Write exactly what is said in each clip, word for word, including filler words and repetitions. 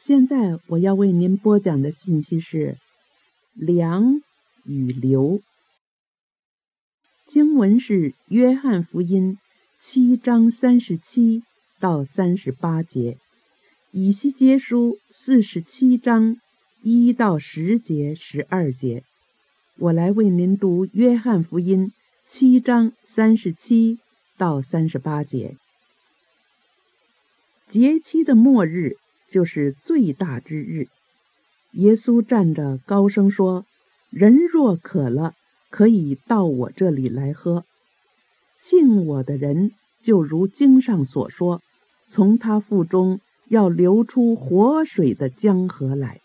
现在我要为您播讲的信息是粮与流。经文是约翰福音七章三十七到三十八节，以西结书四十七章一到十节十二节。我来为您读约翰福音七章三十七到三十八节。节期的末日就是最大之日，耶稣站着高声说：人若渴了，可以到我这里来喝。信我的人，就如经上所说，从他腹中要流出活水的江河来。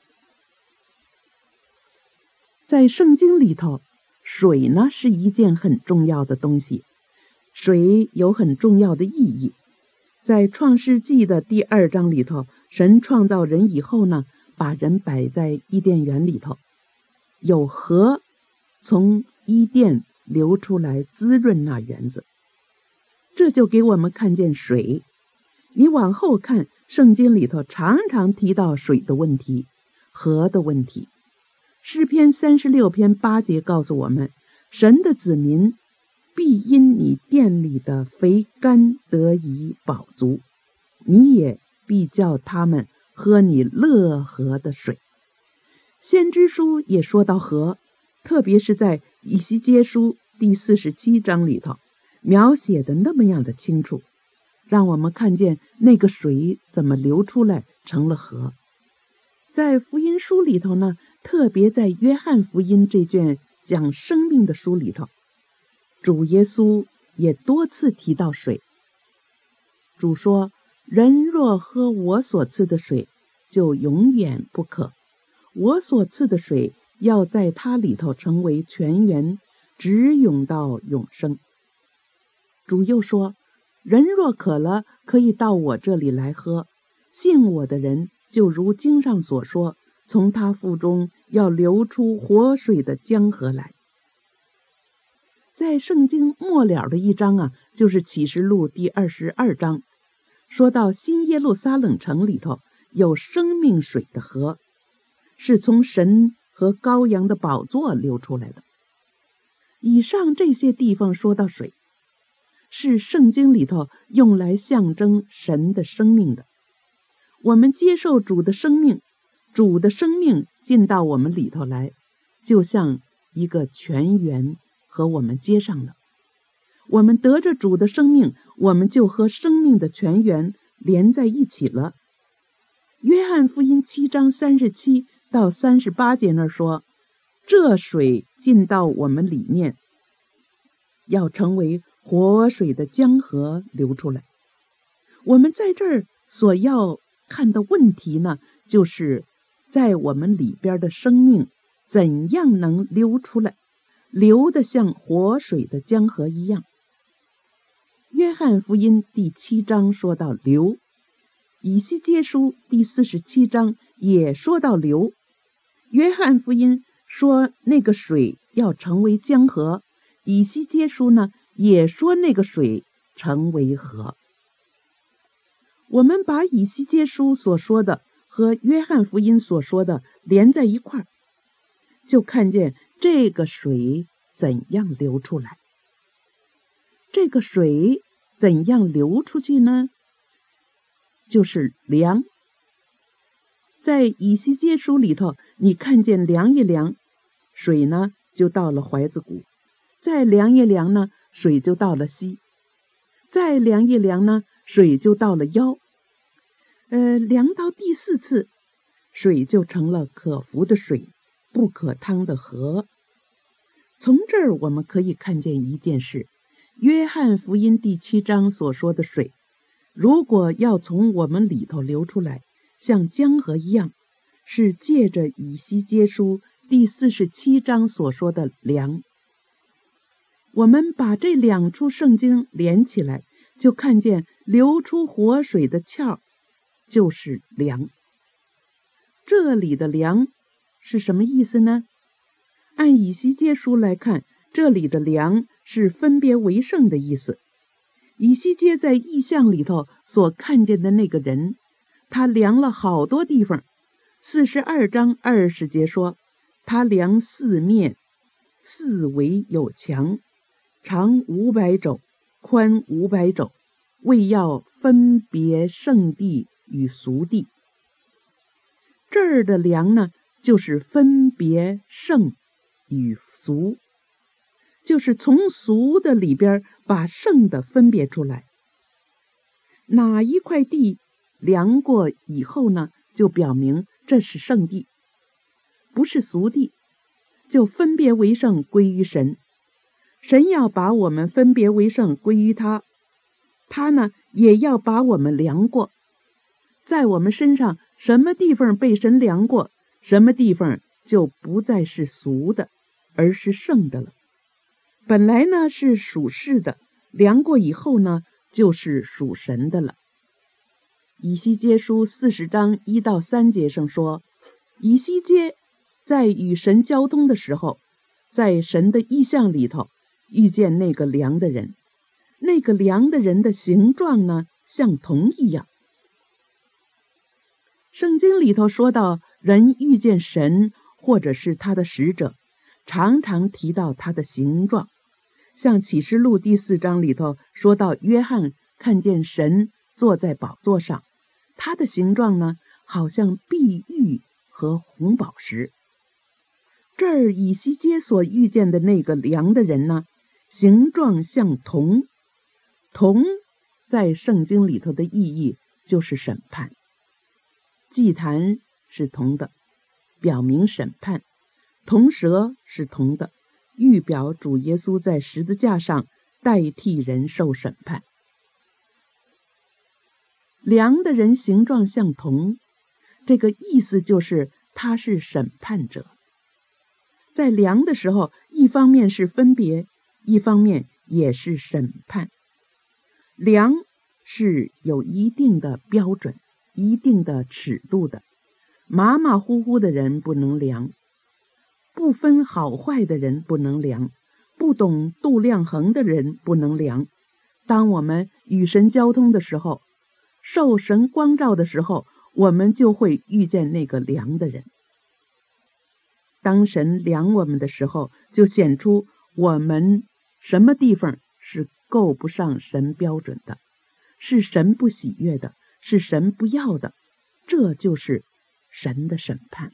在圣经里头，水呢是一件很重要的东西，水有很重要的意义。在创世纪的第二章里头，神创造人以后呢，把人摆在伊甸园里头，有河从伊甸流出来滋润那园子，这就给我们看见水。你往后看，圣经里头常常提到水的问题，河的问题。诗篇三十六篇八节告诉我们，神的子民必因你殿里的肥甘得以饱足，你也必叫他们喝你乐河的水。先知书也说到河，特别是在以西结书第四十七章里头，描写的那么样的清楚，让我们看见那个水怎么流出来成了河。在福音书里头呢，特别在约翰福音这卷讲生命的书里头，主耶稣也多次提到水。主说：人若喝我所赐的水，就永远不渴。我所赐的水要在它里头成为泉源，直涌到永生。主又说：人若渴了，可以到我这里来喝。信我的人，就如经上所说，从他腹中要流出活水的江河来。在圣经末了的一章啊，就是启示录第二十二章，说到新耶路撒冷城里头有生命水的河，是从神和羔羊的宝座流出来的。以上这些地方说到水，是圣经里头用来象征神的生命的。我们接受主的生命，主的生命进到我们里头来，就像一个泉源和我们接上了。我们得着主的生命，我们就和生命的泉源连在一起了。约翰福音七章三十七到三十八节那儿说，这水进到我们里面，要成为活水的江河流出来。我们在这儿所要看的问题呢，就是在我们里边的生命怎样能流出来，流得像活水的江河一样。约翰福音第七章说到流，以西结书第四十七章也说到流。约翰福音说那个水要成为江河，以西结书呢也说那个水成为河。我们把以西结书所说的和约翰福音所说的连在一块儿，就看见这个水怎样流出来。这个水怎样流出去呢？就是量。在以西结书里头，你看见量一量，水呢就到了怀子骨；再量一量呢，水就到了膝；再量一量呢，水就到了腰。呃，量到第四次，水就成了可服的水，不可汤的河。从这儿我们可以看见一件事，约翰福音第七章所说的水，如果要从我们里头流出来，像江河一样，是借着以西结书第四十七章所说的粮。我们把这两处圣经连起来，就看见流出活水的窍就是粮。这里的粮是什么意思呢？按以西结书来看，这里的粮是分别为圣的意思。以西结在异象里头所看见的那个人， 他量了好多地方。四十二章二十节说，他量四面，四围有墙，长五百肘，宽五百肘，为要分别圣地与俗地。这儿的量呢，就是分别圣与俗，就是从俗的里边把圣的分别出来。哪一块地量过以后呢，就表明这是圣地，不是俗地，就分别为圣归于神。神要把我们分别为圣归于他，他呢也要把我们量过。在我们身上，什么地方被神量过，什么地方就不再是俗的，而是圣的了。本来呢是属世的，量过以后呢，就是属神的了。以西结书四十章一到三节上说，以西结在与神交通的时候，在神的意象里头遇见那个量的人，那个量的人的形状呢，像铜一样。圣经里头说到，人遇见神或者是他的使者，常常提到他的形状。像启示录第四章里头说到，约翰看见神坐在宝座上，他的形状呢，好像碧玉和红宝石。这儿以西结所遇见的那个量的人呢，形状像铜。铜在圣经里头的意义就是审判。祭坛是铜的，表明审判；铜蛇是铜的，预表主耶稣在十字架上代替人受审判。量的人形状像铜，这个意思就是他是审判者。在量的时候，一方面是分别，一方面也是审判。量是有一定的标准，一定的尺度的，马马虎虎的人不能量，不分好坏的人不能量，不懂度量衡的人不能量。当我们与神交通的时候，受神光照的时候，我们就会遇见那个量的人。当神量我们的时候，就显出我们什么地方是够不上神标准的，是神不喜悦的，是神不要的，这就是神的审判。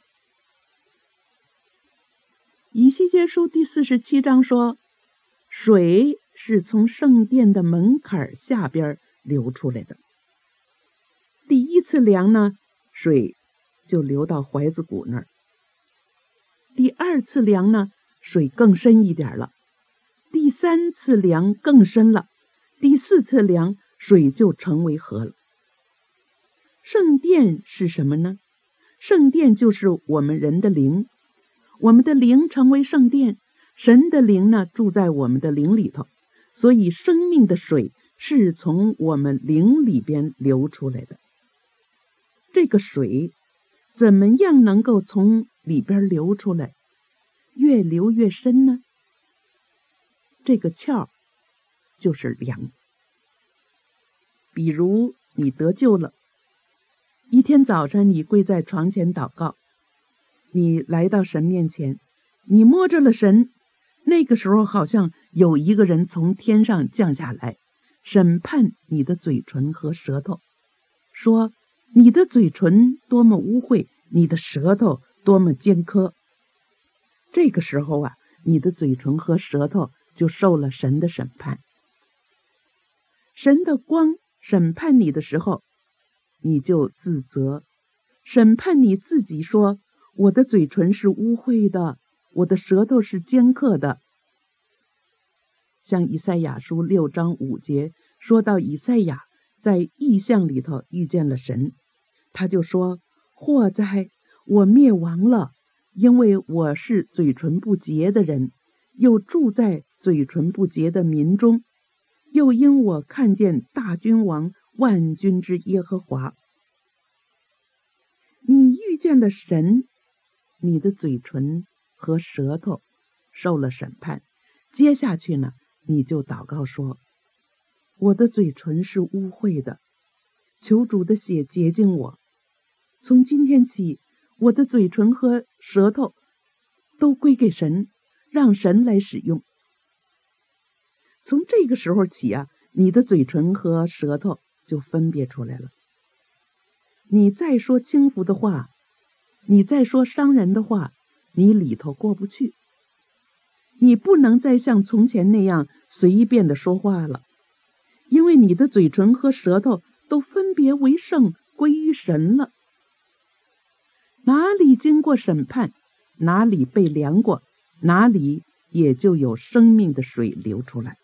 以西结书第四十七章说，水是从圣殿的门槛下边流出来的。第一次量呢，水就流到怀子骨那儿。第二次量呢，水更深一点了。第三次量更深了。第四次量，水就成为河了。圣殿是什么呢？圣殿就是我们人的灵，我们的灵成为圣殿，神的灵呢住在我们的灵里头，所以生命的水是从我们灵里边流出来的。这个水怎么样能够从里边流出来，越流越深呢？这个窍就是量。比如你得救了，一天早晨你跪在床前祷告，你来到神面前，你摸着了神，那个时候好像有一个人从天上降下来，审判你的嘴唇和舌头，说你的嘴唇多么污秽，你的舌头多么尖刻。这个时候啊，你的嘴唇和舌头就受了神的审判。神的光审判你的时候，你就自责，审判你自己说，我的嘴唇是污秽的，我的舌头是尖刻的。像以赛亚书六章五节说到，以赛亚在异象里头遇见了神，他就说，祸哉，我灭亡了，因为我是嘴唇不洁的人，又住在嘴唇不洁的民中，又因我看见大君王万军之耶和华。你遇见了神，你的嘴唇和舌头受了审判，接下去呢，你就祷告说，我的嘴唇是污秽的，求主的血洁净我， 从今天起，我的嘴唇和舌头都归给神，让神来使用。从这个时候起啊，你的嘴唇和舌头就分别出来了。你再说轻浮的话，你再说伤人的话，你里头过不去。你不能再像从前那样随便的说话了，因为你的嘴唇和舌头都分别为圣，归于神了。哪里经过审判，哪里被量过，哪里也就有生命的水流出来。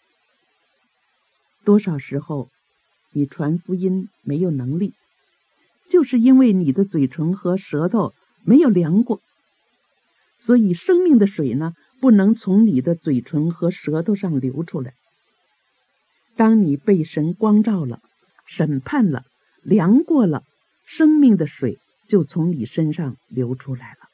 多少时候你传福音没有能力，就是因为你的嘴唇和舌头没有量过，所以生命的水呢，不能从你的嘴唇和舌头上流出来。当你被神光照了，审判了，量过了，生命的水就从你身上流出来了。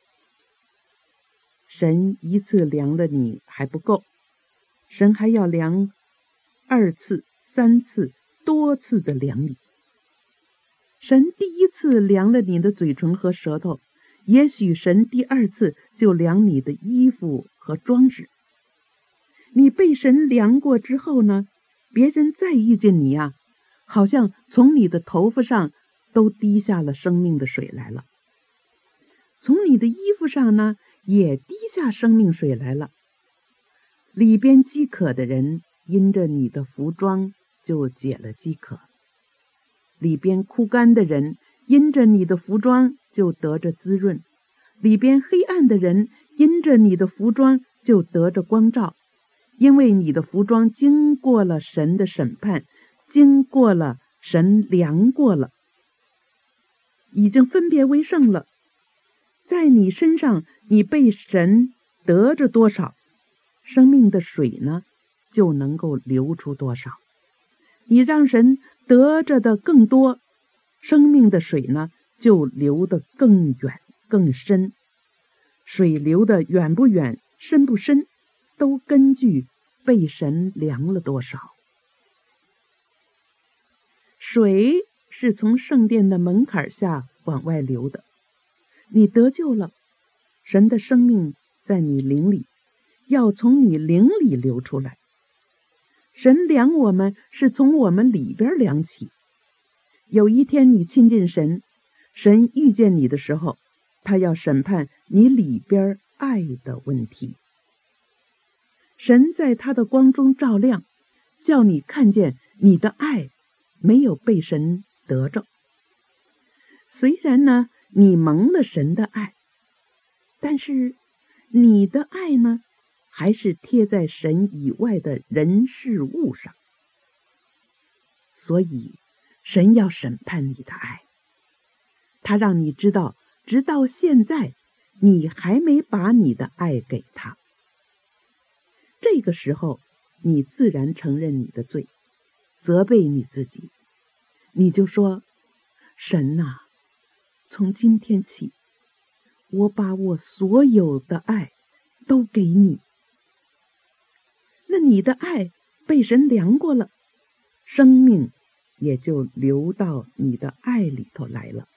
神一次量了你还不够，神还要量二次、三次、多次的量你。神第一次量了你的嘴唇和舌头，也许神第二次就量你的衣服和装饰。你被神量过之后呢，别人再遇见你啊，好像从你的头发上都滴下了生命的水来了，从你的衣服上呢也滴下生命水来了。里边饥渴的人因着你的服装就解了饥渴，里边枯干的人因着你的服装就得着滋润，里边黑暗的人因着你的服装就得着光照，因为你的服装经过了神的审判，经过了神量过了，已经分别为圣了。在你身上，你被神得着多少，生命的水呢就能够流出多少。你让神得着的更多，生命的水呢就流得更远更深。水流得远不远，深不深，都根据被神量了多少。水是从圣殿的门槛下往外流的，你得救了，神的生命在你灵里，要从你灵里流出来。神量我们是从我们里边量起。有一天你亲近神，神遇见你的时候，他要审判你里边爱的问题。神在他的光中照亮，叫你看见你的爱没有被神得着。虽然呢你蒙了神的爱，但是你的爱呢还是贴在神以外的人事物上。所以神要审判你的爱，他让你知道，直到现在你还没把你的爱给他。这个时候你自然承认你的罪，责备你自己，你就说，神啊，从今天起，我把我所有的爱都给你。那你的爱被神量过了，生命也就流到你的爱里头来了。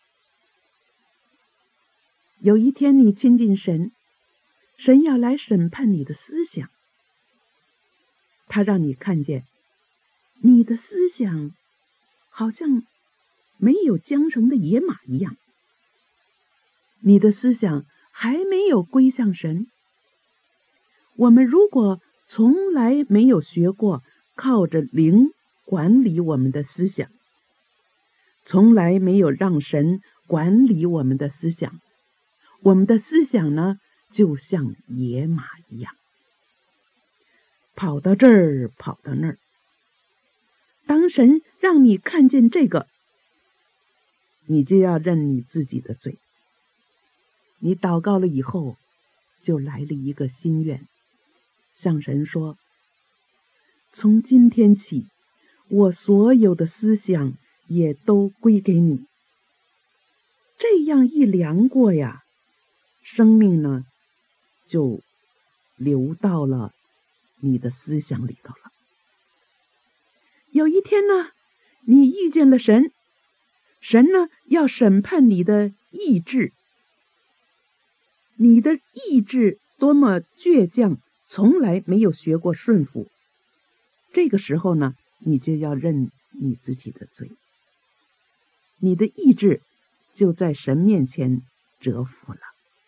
有一天你亲近神，神要来审判你的思想，他让你看见你的思想好像没有缰绳的野马一样，你的思想还没有归向神。我们如果从来没有学过靠着灵管理我们的思想，从来没有让神管理我们的思想，我们的思想呢就像野马一样，跑到这儿跑到那儿。当神让你看见这个，你就要认你自己的罪。你祷告了以后，就来了一个心愿，向神说，从今天起，我所有的思想也都归给你。这样一量过呀，生命呢就流到了你的思想里头了。有一天呢，你遇见了神， 神呢，要审判你的意志，你的意志多么倔强，从来没有学过顺服。这个时候呢，你就要认你自己的罪，你的意志就在神面前折服了。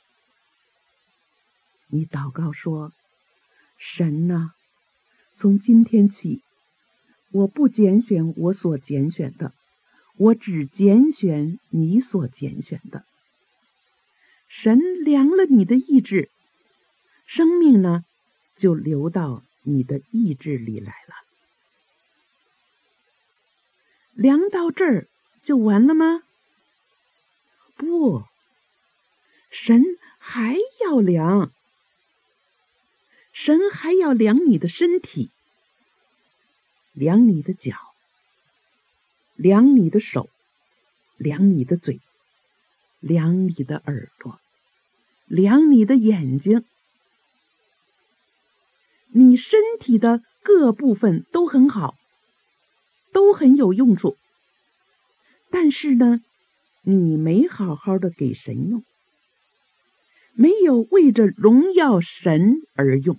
你祷告说，神啊，从今天起，我不拣选我所拣选的，我只拣选你所拣选的。神量了你的意志，生命呢，就流到你的意志里来了。量到这儿就完了吗？不，神还要量，神还要量你的身体，量你的脚，量你的手，量你的嘴，量你的耳朵，量你的眼睛。你身体的各部分都很好，都很有用处，但是呢，你没好好的给神用，没有为着荣耀神而用，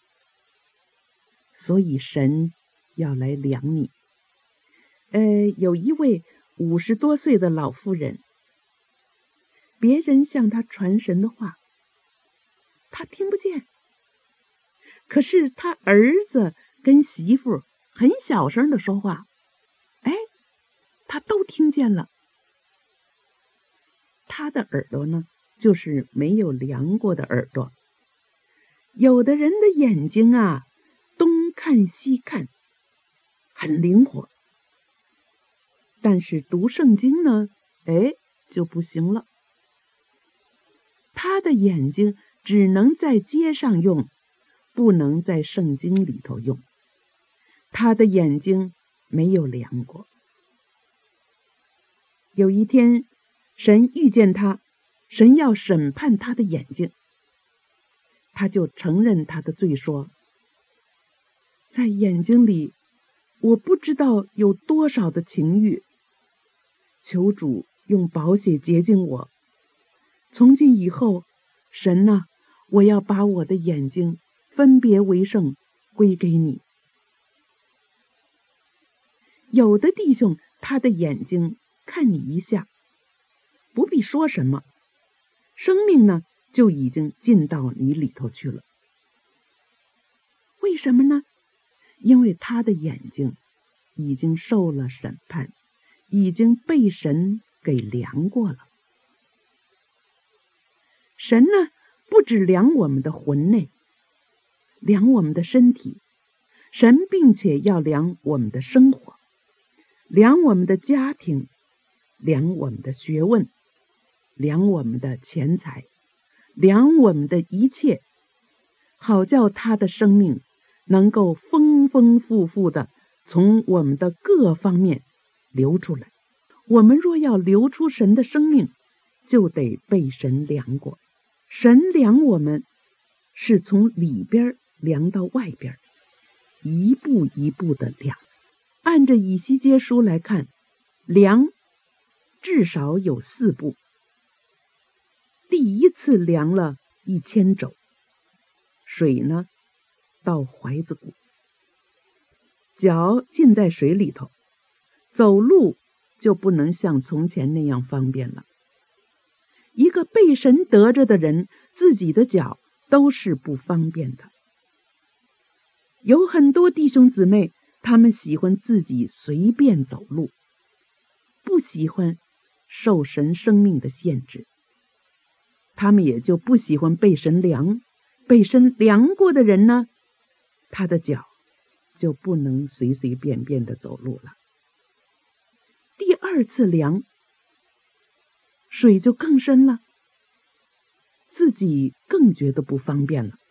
所以神要来量你。呃，有一位五十多岁的老妇人，别人向她传神的话，她听不见，可是他儿子跟媳妇很小声的说话，哎，他都听见了。他的耳朵呢，就是没有量过的耳朵。有的人的眼睛啊，东看西看，很灵活，但是读圣经呢，哎，就不行了。他的眼睛只能在街上用，不能在圣经里头用。他的眼睛没有量过。有一天，神遇见他，神要审判他的眼睛，他就承认他的罪，说，在眼睛里，我不知道有多少的情欲，求主用宝血洁净我。从今以后，神啊，我要把我的眼睛分别为圣，归给你。有的弟兄，他的眼睛看你一下，不必说什么，生命呢就已经进到你里头去了。为什么呢？因为他的眼睛已经受了审判，已经被神给量过了。神呢，不只量我们的魂内，量我们的身体，神并且要量我们的生活，量我们的家庭，量我们的学问，量我们的钱财，量我们的一切，好叫他的生命能够丰丰富富的从我们的各方面流出来。我们若要流出神的生命，就得被神量过。神量我们是从里边量到外边，一步一步的量。按着以西结书来看，量至少有四步。第一次量了一千肘，水呢到怀子骨，脚浸在水里头，走路就不能像从前那样方便了。一个被神得着的人，自己的脚都是不方便的。有很多弟兄姊妹，他们喜欢自己随便走路，不喜欢受神生命的限制，他们也就不喜欢被神量。被神量过的人呢，他的脚就不能随随便便的走路了。第二次量，水就更深了，自己更觉得不方便了。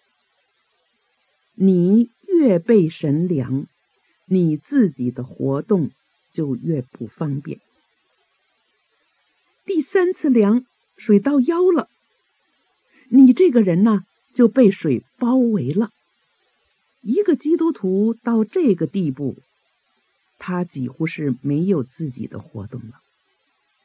你越被神量，你自己的活动就越不方便。第三次量，水到腰了，你这个人呢，就被水包围了。一个基督徒到这个地步，他几乎是没有自己的活动了。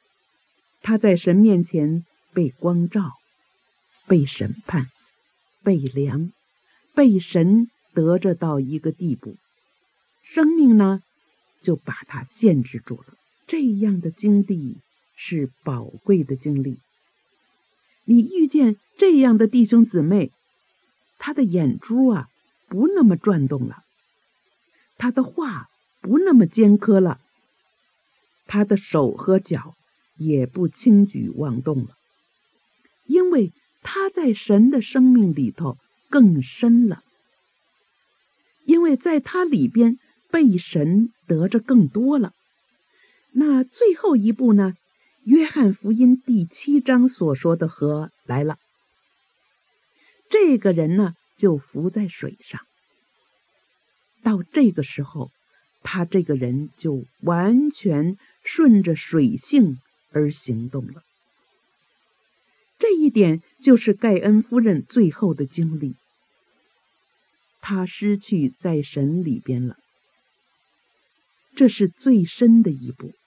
他在神面前被光照，被审判，被量，被神得着到一个地步，生命呢就把它限制住了。这样的经历是宝贵的经历。你遇见这样的弟兄姊妹，他的眼珠啊不那么转动了，他的话不那么尖刻了，他的手和脚也不轻举妄动了，因为他在神的生命里头更深了，因为在他里边被神得着更多了。那最后一步呢，约翰福音第七章所说的河来了，这个人呢就浮在水上。到这个时候，他这个人就完全顺着水性而行动了。这一点就是盖恩夫人最后的经历，她失去在神里边了，这是最深的一步。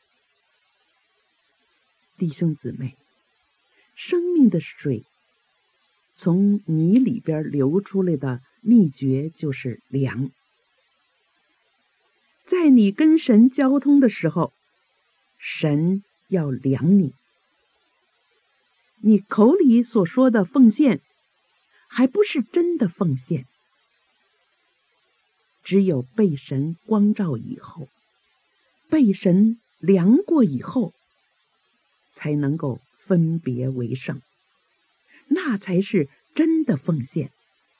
弟兄姊妹，生命的水从你里边流出来的秘诀就是量。在你跟神交通的时候，神要量你。你口里所说的奉献，还不是真的奉献。只有被神光照以后，被神量过以后，才能够分别为圣，那才是真的奉献。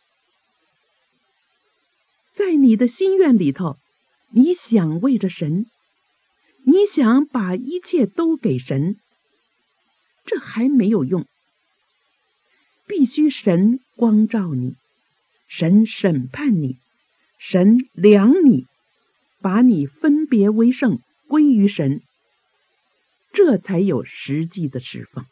在你的心愿里头，你想为着神，你想把一切都给神，这还没有用，必须神光照你，神审判你，神量你，把你分别为圣，归于神，这才有实际的释放。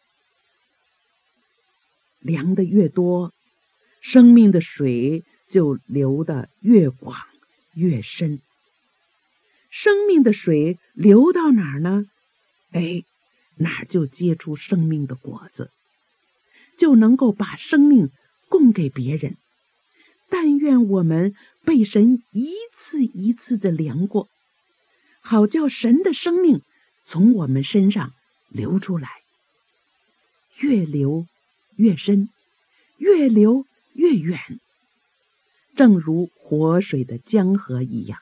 量的越多，生命的水就流得越广越深。生命的水流到哪儿呢？哎，哪儿就结出生命的果子，就能够把生命供给别人。但愿我们被神一次一次的量过，好叫神的生命从我们身上流出来，越流越深，越流越远，正如活水的江河一样。